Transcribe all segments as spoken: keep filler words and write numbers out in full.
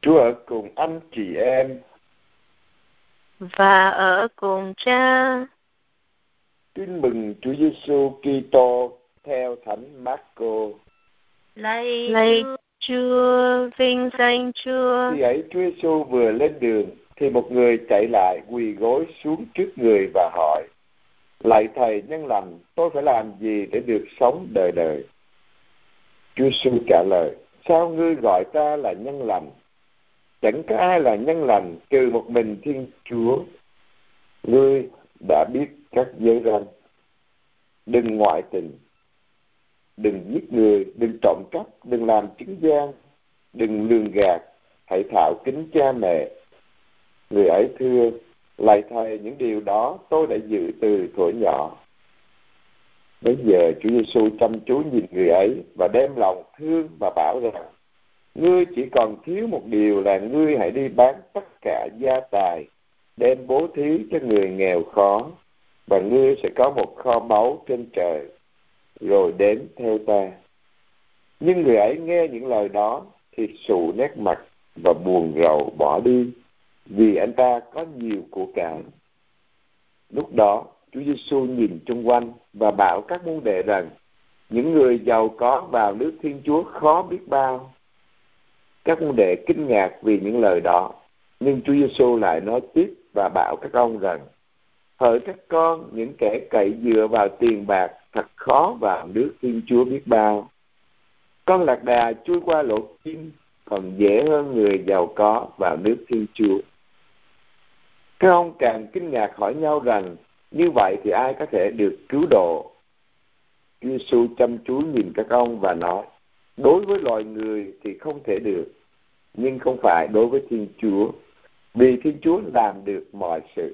Chúa ở cùng anh chị em và ở cùng Cha. Tin mừng Chúa Giêsu Kitô theo Thánh Mác-cô. Lạy, Lạy Chúa, vinh danh Chúa. Khi ấy Chúa Giêsu vừa lên đường thì một người chạy lại quỳ gối xuống trước người và hỏi: Lạy Thầy nhân lành, tôi phải làm gì để được sống đời đời? Chúa Giêsu trả lời: Sao ngươi gọi ta là nhân lành? Chẳng có ai là nhân lành trừ một mình Thiên Chúa. Ngươi đã biết các giới răn: đừng ngoại tình, đừng giết người, đừng trộm cắp, đừng làm chứng gian, đừng lường gạt, hãy thạo kính cha mẹ. Người ấy thưa: Lạy Thầy, những điều đó tôi đã giữ từ thuở nhỏ. Bây giờ Chúa Giêsu chăm chú nhìn người ấy và đem lòng thương và bảo rằng: Ngươi chỉ còn thiếu một điều là ngươi hãy đi bán tất cả gia tài, đem bố thí cho người nghèo khó, và ngươi sẽ có một kho báu trên trời, rồi đến theo ta. Nhưng người ấy nghe những lời đó thì sụ nét mặt và buồn rầu bỏ đi, vì anh ta có nhiều của cải. Lúc đó Chúa Giêsu nhìn chung quanh và bảo các môn đệ rằng: những người giàu có vào nước Thiên Chúa khó biết bao. Các môn đệ kinh ngạc vì những lời đó, nhưng Chúa Giêsu lại nói tiếp và bảo các ông rằng: hỡi các con, những kẻ cậy dựa vào tiền bạc thật khó vào nước Thiên Chúa biết bao. Con lạc đà chui qua lỗ kim còn dễ hơn người giàu có vào nước Thiên Chúa. Các ông càng kinh ngạc hỏi nhau rằng: như vậy thì ai có thể được cứu độ? Chúa Giêsu chăm chú nhìn các ông và nói: đối với loài người thì không thể được, nhưng không phải đối với Thiên Chúa, vì Thiên Chúa làm được mọi sự.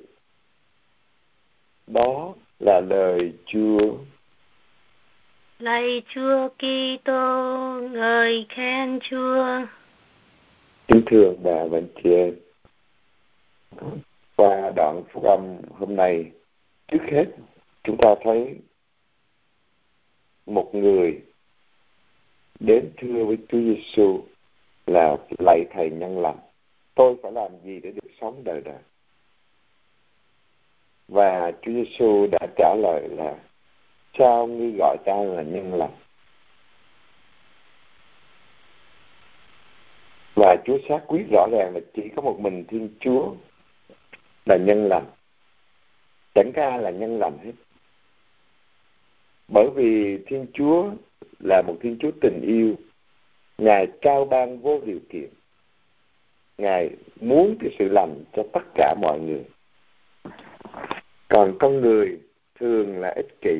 Đó là lời Chúa. Lạy Chúa Kitô, ngợi khen Chúa. Kính thưa bà và anh chị em, qua đoạn phúc âm hôm nay, trước hết chúng ta thấy một người đến thưa với Chúa Giêsu là: lạy Thầy nhân lành, tôi phải làm gì để được sống đời đời? Và Chúa Giêsu đã trả lời là: sao ngươi gọi ta là nhân lành? Và Chúa xác quyết rõ ràng là chỉ có một mình Thiên Chúa là nhân lành, chẳng có ai là nhân lành hết. Bởi vì Thiên Chúa là một Thiên Chúa tình yêu, Ngài trao ban vô điều kiện, Ngài muốn cái sự lành cho tất cả mọi người. Còn con người thường là ích kỷ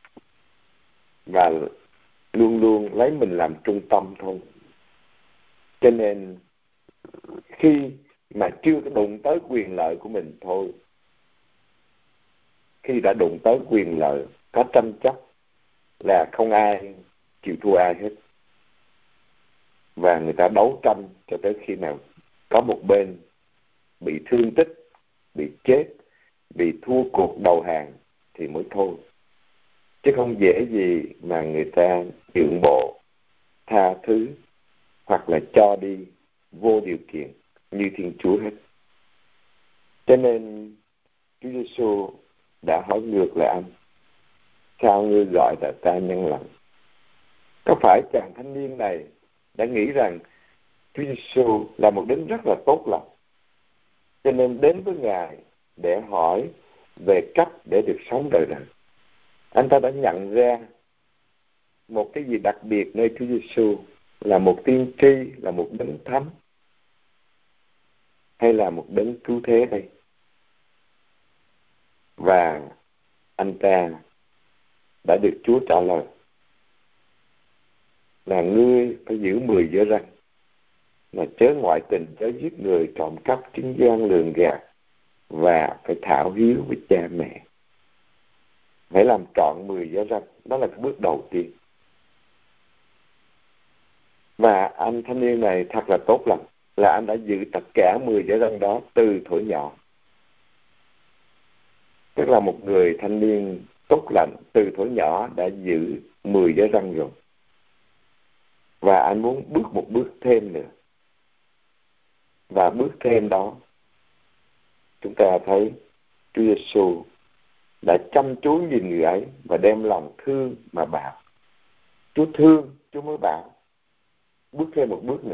và luôn luôn lấy mình làm trung tâm thôi. Cho nên khi mà chưa có đụng tới quyền lợi của mình thôi, khi đã đụng tới quyền lợi, có tranh chấp là không ai chịu thua ai hết. Và người ta đấu tranh cho tới khi nào có một bên bị thương tích, bị chết, bị thua cuộc đầu hàng thì mới thôi. Chứ không dễ gì mà người ta nhượng bộ, tha thứ hoặc là cho đi vô điều kiện như Thiên Chúa hết. Cho nên Chúa Giêsu đã hỏi ngược lại anh: sao ngươi gọi là ta nhân lành? Có phải chàng thanh niên này đã nghĩ rằng Chúa Giêsu là một đấng rất là tốt lành, cho nên đến với Ngài để hỏi về cách để được sống đời đời? Anh ta đã nhận ra một cái gì đặc biệt nơi Chúa Giêsu, là một tiên tri, là một đấng thánh, hay là một đấng cứu thế đây? Và anh ta đã được Chúa trả lời là: ngươi phải giữ mười giới răn, là chớ ngoại tình, chớ giết người, trộm cắp, chứng gian, lường gạt, và phải thảo hiếu với cha mẹ. Phải làm trọn mười giới răn, đó là cái bước đầu tiên. Và anh thanh niên này thật là tốt lành, là anh đã giữ tất cả mười giới răn đó từ thuở nhỏ. Tức là một người thanh niên tốt lành từ thuở nhỏ đã giữ mười giới răn rồi. Và anh muốn bước một bước thêm nữa. Và bước thêm đó, chúng ta thấy Chúa Giêsu đã chăm chú nhìn người ấy và đem lòng thương mà bảo. Chúa thương, Chúa mới bảo. Bước thêm một bước nữa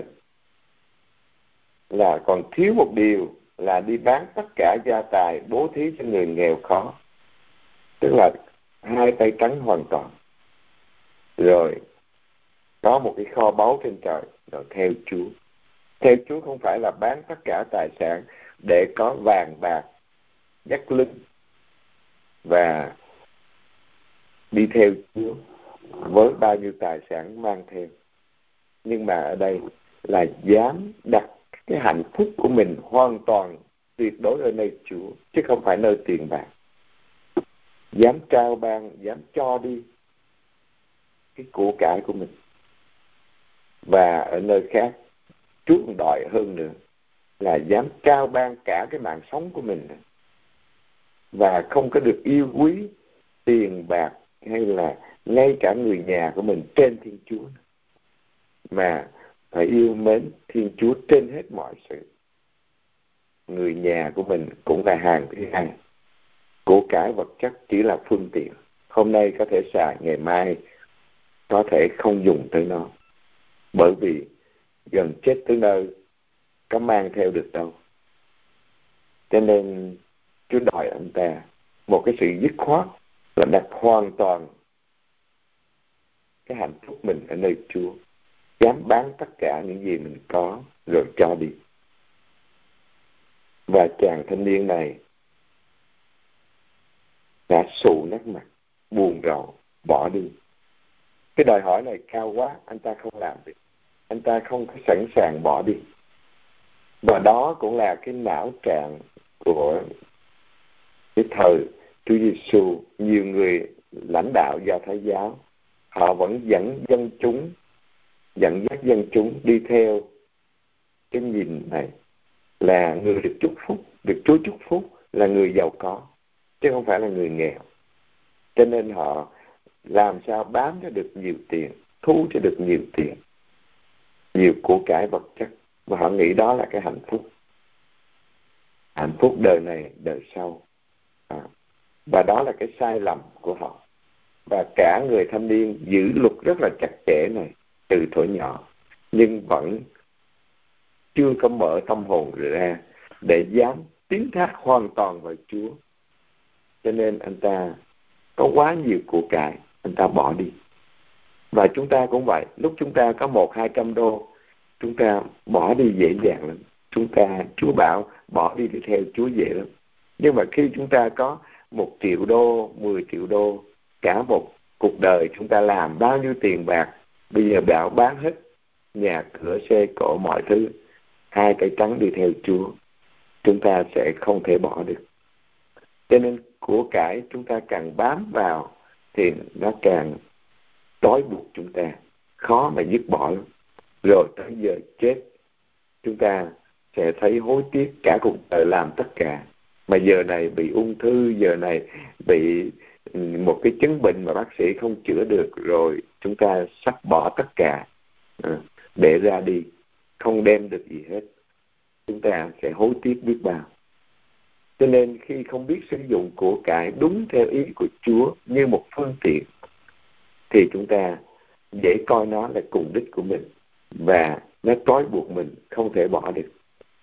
là còn thiếu một điều là đi bán tất cả gia tài bố thí cho người nghèo khó, tức là hai tay trắng hoàn toàn, rồi có một cái kho báu trên trời, rồi theo Chúa. Theo Chúa không phải là bán tất cả tài sản để có vàng bạc dắt lưng và đi theo Chúa với bao nhiêu tài sản mang theo, nhưng mà ở đây là dám đặt cái hạnh phúc của mình hoàn toàn tuyệt đối ở nơi Chúa, chứ không phải nơi tiền bạc. Dám trao ban, dám cho đi cái của cải của mình. Và ở nơi khác, Chúa còn đòi hơn nữa là dám trao ban cả cái mạng sống của mình, và không có được yêu quý tiền bạc hay là ngay cả người nhà của mình trên Thiên Chúa, mà phải yêu mến Thiên Chúa trên hết mọi sự. Người nhà của mình cũng là hàng thứ hai. Của cải vật chất chỉ là phương tiện, hôm nay có thể xài, ngày mai có thể không dùng tới nó, bởi vì gần chết tới nơi có mang theo được đâu. Cho nên Chúa đòi anh ta một cái sự dứt khoát là đặt hoàn toàn cái hạnh phúc mình ở nơi Chúa, dám bán tất cả những gì mình có rồi cho đi. Và chàng thanh niên này đã sụ nét mặt, buồn rầu, bỏ đi. Cái đòi hỏi này cao quá, anh ta không làm được, anh ta không có sẵn sàng bỏ đi. Và đó cũng là cái não trạng của cái thời Chúa Giêsu. Nhiều người lãnh đạo Do Thái giáo, họ vẫn dẫn dân chúng, dẫn dắt dân chúng đi theo cái nhìn này là người được chúc phúc, được Chúa chúc phúc là người giàu có, chứ không phải là người nghèo. Cho nên họ làm sao bán cho được nhiều tiền, thu cho được nhiều tiền, nhiều của cải vật chất, và họ nghĩ đó là cái hạnh phúc, hạnh phúc đời này đời sau. À, và đó là cái sai lầm của họ. Và cả người thanh niên giữ luật rất là chặt chẽ này từ thuở nhỏ, nhưng vẫn chưa có mở tâm hồn ra để dám tín thác hoàn toàn vào Chúa. Cho nên anh ta có quá nhiều của cải, anh ta bỏ đi. Và chúng ta cũng vậy, lúc chúng ta có một hai trăm đô, chúng ta bỏ đi dễ dàng lắm. Chúng ta, Chúa bảo bỏ đi để theo Chúa dễ lắm. Nhưng mà khi chúng ta có một triệu đô, mười triệu đô, cả một cuộc đời chúng ta làm bao nhiêu tiền bạc, bây giờ bảo bán hết nhà cửa xe cộ mọi thứ, hai cái trắng đi theo Chúa, chúng ta sẽ không thể bỏ được. Cho nên của cải chúng ta càng bám vào thì nó càng trói buộc chúng ta, khó mà dứt bỏ lắm. Rồi tới giờ chết, chúng ta sẽ thấy hối tiếc cả cuộc đời làm tất cả. Mà giờ này bị ung thư, giờ này bị một cái chứng bệnh mà bác sĩ không chữa được, rồi chúng ta sắp bỏ tất cả để ra đi, không đem được gì hết. Chúng ta sẽ hối tiếc biết bao. Cho nên khi không biết sử dụng của cải đúng theo ý của Chúa như một phương tiện, thì chúng ta dễ coi nó là cùng đích của mình, và nó trói buộc mình không thể bỏ được.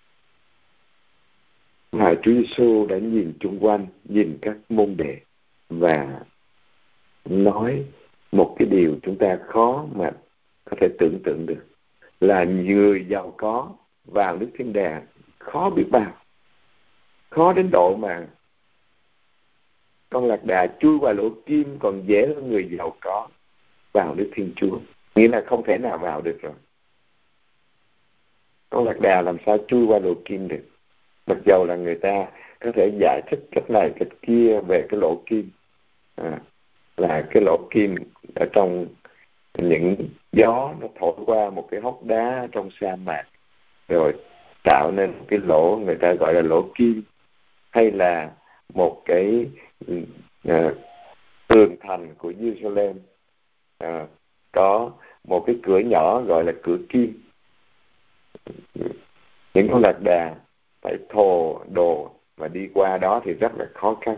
Mà Chúa Giêsu đã nhìn chung quanh, nhìn các môn đệ và nói một cái điều chúng ta khó mà có thể tưởng tượng được, là người giàu có vào nước thiên đàng khó biết bao. Khó đến độ mà con lạc đà chui qua lỗ kim còn dễ hơn người giàu có vào nước Thiên Chúa. Nghĩa là không thể nào vào được rồi. Con lạc đà làm sao chui qua lỗ kim được? Mặc dầu là người ta có thể giải thích cách này cách kia về cái lỗ kim, à, là cái lỗ kim ở trong những gió nó thổi qua một cái hốc đá trong sa mạc, rồi tạo nên cái lỗ người ta gọi là lỗ kim, hay là một cái uh, tường thành của Jerusalem uh, có một cái cửa nhỏ gọi là cửa kim. Những con lạc đà phải thồ đồ và đi qua đó thì rất là khó khăn.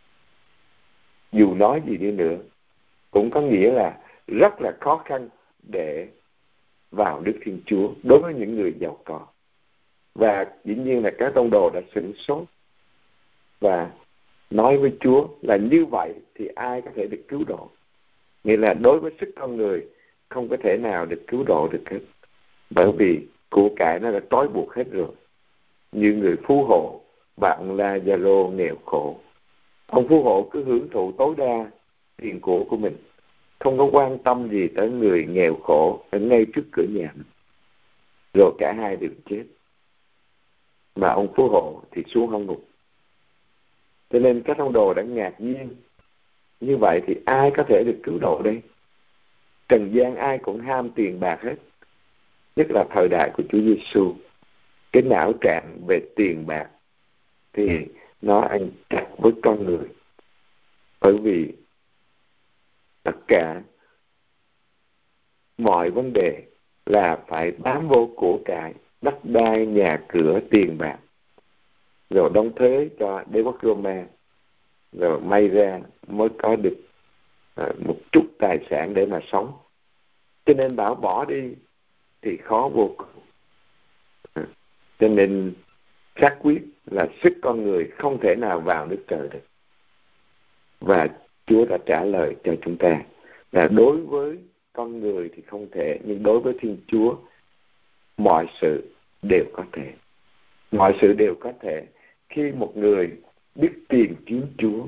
Dù nói gì đi nữa cũng có nghĩa là rất là khó khăn để vào Đức Thiên Chúa đối với những người giàu có. Và dĩ nhiên là các tông đồ đã sửng sốt và nói với Chúa là như vậy thì ai có thể được cứu độ. Nghĩa là đối với sức con người không có thể nào được cứu độ được hết, bởi vì của cải nó đã trói buộc hết rồi. Như người phú hộ bạn Lazaro nghèo khổ, ông phú hộ cứ hưởng thụ tối đa tiền của của mình, không có quan tâm gì tới người nghèo khổ ở ngay trước cửa nhà mình. Rồi cả hai đều chết, mà ông phú hộ thì xuống hông ngục. Cho nên các tông đồ đã ngạc nhiên, như vậy thì ai có thể được cứu độ đây? Trần gian ai cũng ham tiền bạc hết, nhất là thời đại của Chúa Giêsu. Cái não trạng về tiền bạc thì nó ăn chặt với con người, bởi vì tất cả mọi vấn đề là phải bám vô của cải, đất đai, nhà cửa, tiền bạc, rồi đóng thuế cho đế quốc Roma, rồi may ra mới có được uh, một chút tài sản để mà sống. Cho nên bảo bỏ đi thì khó vô cùng. Uh, cho nên xác quyết là sức con người không thể nào vào nước trời được. Và Chúa đã trả lời cho chúng ta là đối với con người thì không thể, nhưng đối với Thiên Chúa mọi sự đều có thể. Mọi sự đều có thể khi một người biết tìm kiếm Chúa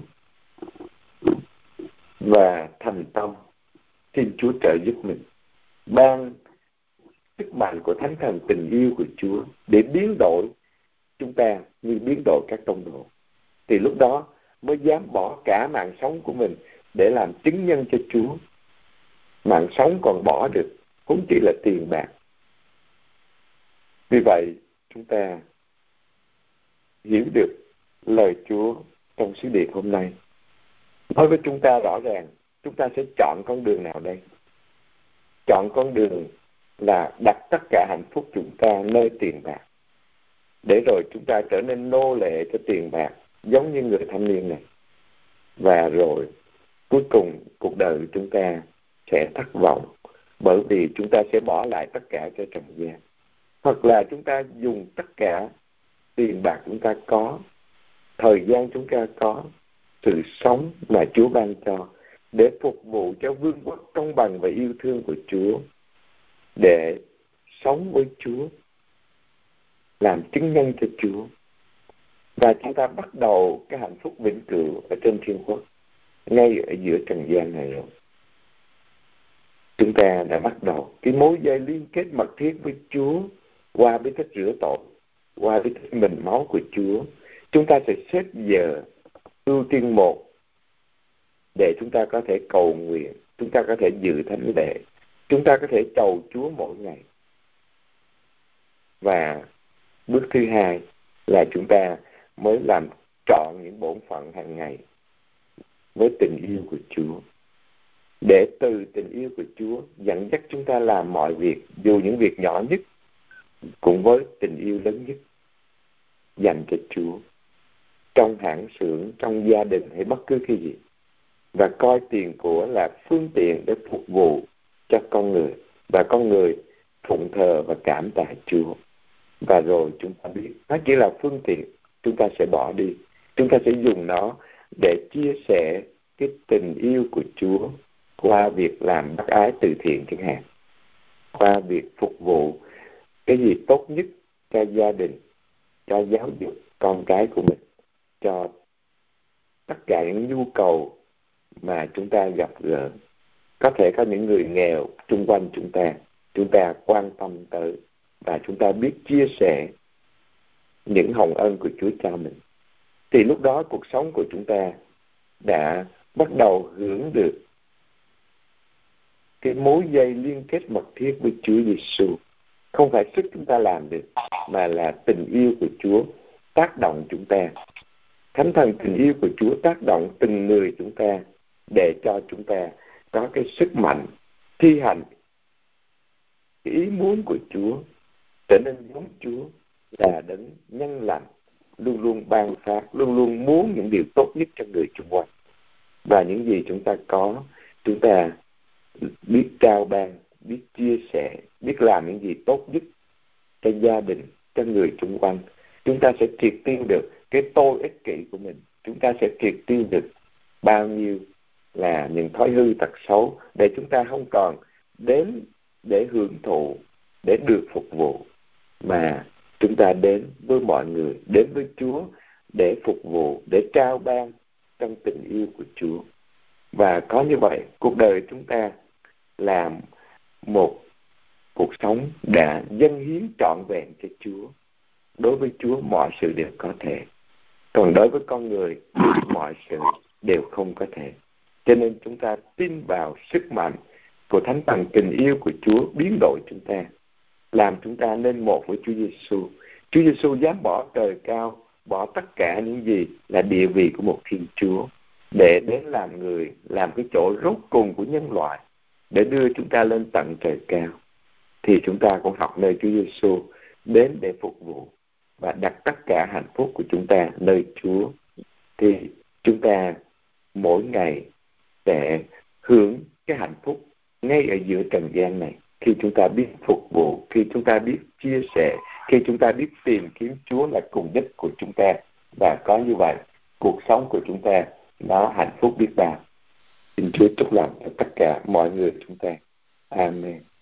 và thành tâm xin Chúa trợ giúp mình, ban sức mạnh của Thánh Thần tình yêu của Chúa để biến đổi chúng ta như biến đổi các tông đồ. Thì lúc đó mới dám bỏ cả mạng sống của mình để làm chứng nhân cho Chúa. Mạng sống còn bỏ được, huống chỉ là tiền bạc. Vì vậy chúng ta hiểu được lời Chúa trong sứ điệp hôm nay. Nói với chúng ta rõ ràng, chúng ta sẽ chọn con đường nào đây? Chọn con đường là đặt tất cả hạnh phúc chúng ta nơi tiền bạc, để rồi chúng ta trở nên nô lệ cho tiền bạc, giống như người thanh niên này. Và rồi cuối cùng cuộc đời của chúng ta sẽ thất vọng, bởi vì chúng ta sẽ bỏ lại tất cả cho trần gian. Hoặc là chúng ta dùng tất cả tiền bạc chúng ta có, thời gian chúng ta có, sự sống mà Chúa ban cho, để phục vụ cho vương quốc công bằng và yêu thương của Chúa, để sống với Chúa, làm chứng nhân cho Chúa. Và chúng ta bắt đầu cái hạnh phúc vĩnh cửu ở trên thiên quốc, ngay ở giữa trần gian này rồi. Chúng ta đã bắt đầu cái mối dây liên kết mật thiết với Chúa qua bí tích rửa tội, qua bí tích mình máu của Chúa. Chúng ta sẽ xếp giờ ưu tiên một để chúng ta có thể cầu nguyện, chúng ta có thể dự thánh lễ, chúng ta có thể chầu Chúa mỗi ngày. Và bước thứ hai là chúng ta mới làm trọn những bổn phận hàng ngày với tình yêu của Chúa, để từ tình yêu của Chúa dẫn dắt chúng ta làm mọi việc, dù những việc nhỏ nhất, cũng với tình yêu lớn nhất dành cho Chúa, trong hãng xưởng, trong gia đình hay bất cứ cái gì. Và coi tiền của là phương tiện để phục vụ cho con người, và con người phụng thờ và cảm tạ Chúa. Và rồi chúng ta biết nó chỉ là phương tiện, chúng ta sẽ bỏ đi, chúng ta sẽ dùng nó để chia sẻ cái tình yêu của Chúa qua việc làm bác ái từ thiện chẳng hạn, qua việc phục vụ cái gì tốt nhất cho gia đình, cho giáo dục con cái của mình, cho tất cả những nhu cầu mà chúng ta gặp gỡ. Có thể có những người nghèo xung quanh chúng ta, chúng ta quan tâm tới, và chúng ta biết chia sẻ những hồng ân của Chúa cho mình. Thì lúc đó cuộc sống của chúng ta đã bắt đầu hưởng được cái mối dây liên kết mật thiết với Chúa Giêsu. Không phải sức chúng ta làm được, mà là tình yêu của Chúa tác động chúng ta. Thánh thần tình yêu của Chúa tác động từng người chúng ta, để cho chúng ta có cái sức mạnh thi hành cái ý muốn của Chúa, trở nên giống Chúa, là đấng nhân lành, luôn luôn ban phát, luôn luôn muốn những điều tốt nhất cho người xung quanh. Và những gì chúng ta có, chúng ta biết trao ban, biết chia sẻ, biết làm những gì tốt nhất cho gia đình, cho người xung quanh, chúng ta sẽ triệt tiêu được cái tôi ích kỷ của mình. Chúng ta sẽ triệt tiêu được bao nhiêu là những thói hư tật xấu, để chúng ta không còn đến để hưởng thụ, để được phục vụ, mà chúng ta đến với mọi người, đến với Chúa để phục vụ, để trao ban trong tình yêu của Chúa. Và có như vậy, cuộc đời chúng ta là một cuộc sống đã dâng hiến trọn vẹn cho Chúa. Đối với Chúa mọi sự đều có thể, còn đối với con người mọi sự đều không có thể. Cho nên chúng ta tin vào sức mạnh của thánh bằng tình yêu của Chúa biến đổi chúng ta, làm chúng ta nên một với Chúa Giêsu. Chúa Giêsu dám bỏ trời cao, bỏ tất cả những gì là địa vị của một Thiên Chúa, để đến làm người, làm cái chỗ rốt cùng của nhân loại, để đưa chúng ta lên tận trời cao. Thì chúng ta cũng học nơi Chúa Giêsu, đến để phục vụ và đặt tất cả hạnh phúc của chúng ta nơi Chúa. Thì chúng ta mỗi ngày sẽ hưởng cái hạnh phúc ngay ở giữa trần gian này, khi chúng ta biết phục vụ, khi chúng ta biết chia sẻ, khi chúng ta biết tìm kiếm Chúa là cùng đích của chúng ta. Và có như vậy, cuộc sống của chúng ta nó hạnh phúc biết bao. Xin Chúa chúc lành cho tất cả mọi người chúng ta. Amen.